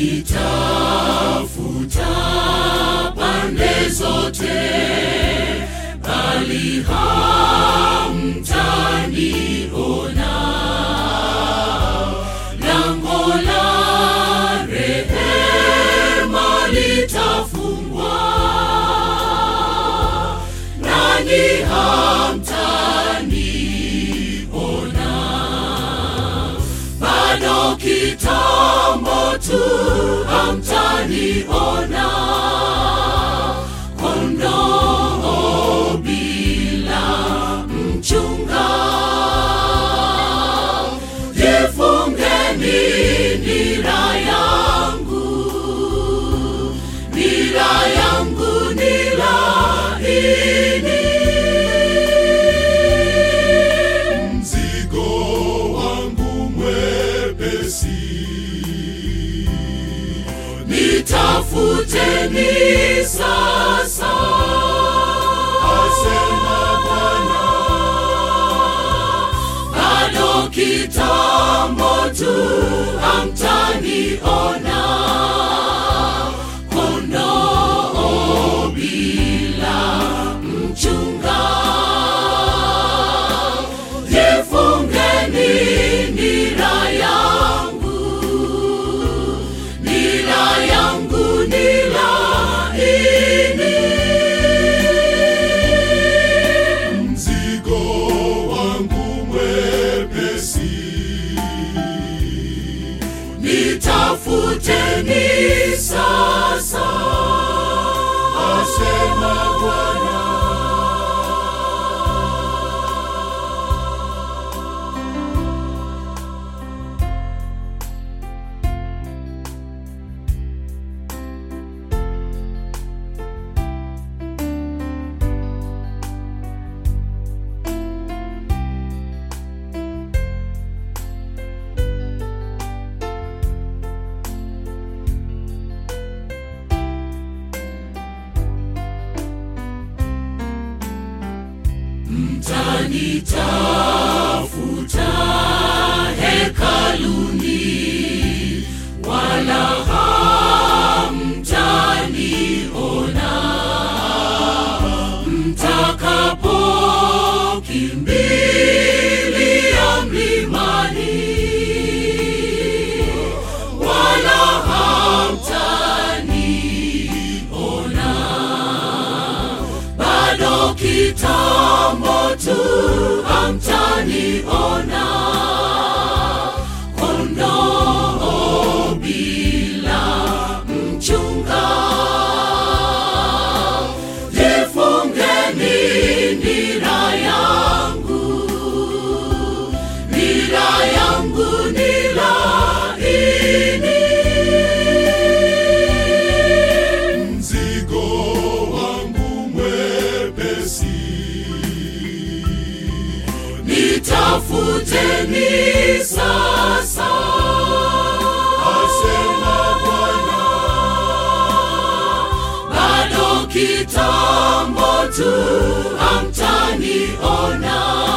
Mtanitafuta pande zote, bali hamtaniona. Lango la rehema litafungwa, nanyi hamtaniona. Bado kitambo tu hamtaniona. Kondoo bila mchunga, jifungeni nira yangu. Nira yangu ni laini, mzigo wangu mwepesi. Nitafuteni sasa, asema Bwana. Bado kitambo tu hamtaniona. Kondoo bila mchunga, jifungeni nira yangu. Nira yangu ni laini, mzigo wangu mwepesi. Nitafuteni sasa, asema Bwana. Mtanitafuta hekaluni, wala hamtaniona. Mtakapokimbilia mlimani, wala hamtaniona. Bado kitambo tu hamtaniona. Kondoo bila mchunga, jifungeni nira yangu. Nira yangu ni laini, mzigo wangu mwepesi. Nitafuteni sasa, asema Bwana. Bado kitambo tu hamtaniona.